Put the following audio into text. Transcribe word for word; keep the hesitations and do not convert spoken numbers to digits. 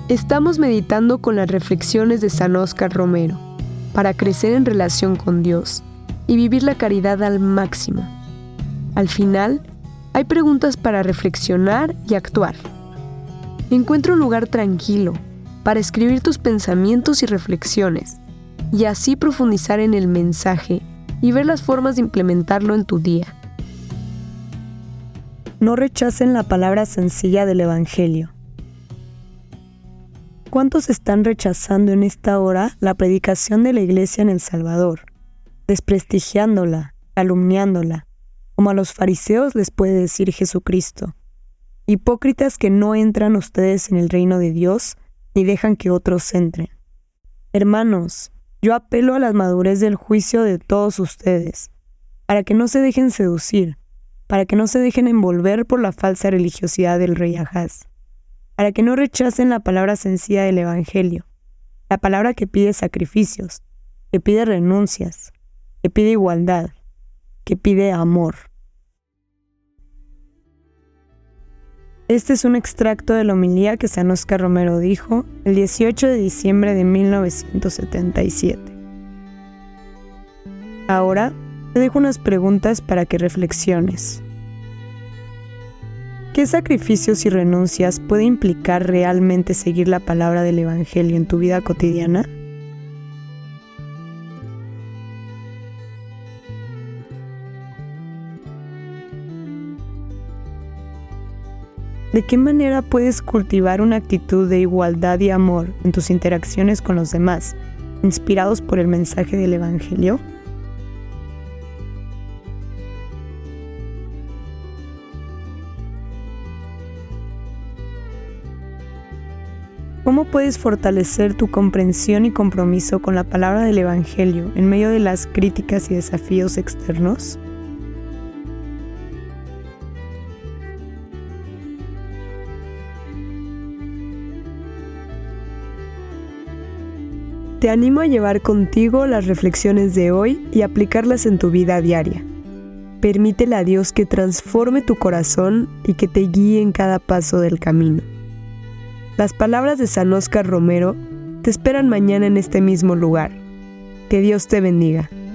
Estamos meditando con las reflexiones de San Óscar Romero para crecer en relación con Dios y vivir la caridad al máximo. Al final, hay preguntas para reflexionar y actuar. Encuentra un lugar tranquilo para escribir tus pensamientos y reflexiones y así profundizar en el mensaje y ver las formas de implementarlo en tu día. No rechacen la palabra sencilla del Evangelio. ¿Cuántos están rechazando en esta hora la predicación de la Iglesia en El Salvador, desprestigiándola, calumniándola, como a los fariseos les puede decir Jesucristo? Hipócritas que no entran ustedes en el reino de Dios, ni dejan que otros entren. Hermanos, yo apelo a la madurez del juicio de todos ustedes, para que no se dejen seducir, para que no se dejen envolver por la falsa religiosidad del rey Ahaz, para que no rechacen la palabra sencilla del Evangelio, la palabra que pide sacrificios, que pide renuncias, que pide igualdad, que pide amor. Este es un extracto de la homilía que San Óscar Romero dijo el dieciocho de diciembre de mil novecientos setenta y siete. Ahora te dejo unas preguntas para que reflexiones. ¿Qué sacrificios y renuncias puede implicar realmente seguir la palabra del Evangelio en tu vida cotidiana? ¿De qué manera puedes cultivar una actitud de igualdad y amor en tus interacciones con los demás, inspirados por el mensaje del Evangelio? ¿Cómo puedes fortalecer tu comprensión y compromiso con la palabra del Evangelio en medio de las críticas y desafíos externos? Te animo a llevar contigo las reflexiones de hoy y aplicarlas en tu vida diaria. Permítele a Dios que transforme tu corazón y que te guíe en cada paso del camino. Las palabras de San Óscar Romero te esperan mañana en este mismo lugar. Que Dios te bendiga.